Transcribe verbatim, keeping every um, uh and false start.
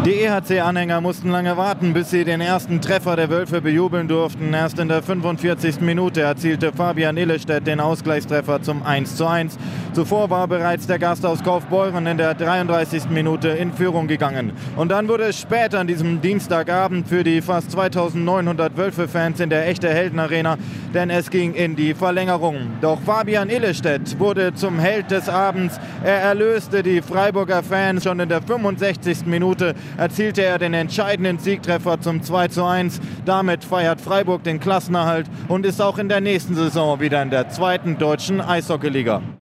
Die E H C-Anhänger mussten lange warten, bis sie den ersten Treffer der Wölfe bejubeln durften. Erst in der fünfundvierzigsten Minute erzielte Fabian Illestedt den Ausgleichstreffer zum eins zu eins. Zuvor war bereits der Gast aus Kaufbeuren in der dreiunddreißigsten Minute in Führung gegangen. Und dann wurde es spät an diesem Dienstagabend für die fast zweitausendneunhundert Wölfe-Fans in der Echte Helden Arena, denn es ging in die Verlängerung. Doch Fabian Illestedt wurde zum Held des Abends. Er erlöste die Freiburger Fans. Schon in der fünfundsechzigsten Minute erzielte er den entscheidenden Siegtreffer zum zwei zu eins. Damit feiert Freiburg den Klassenerhalt und ist auch in der nächsten Saison wieder in der zweiten deutschen Eishockeyliga.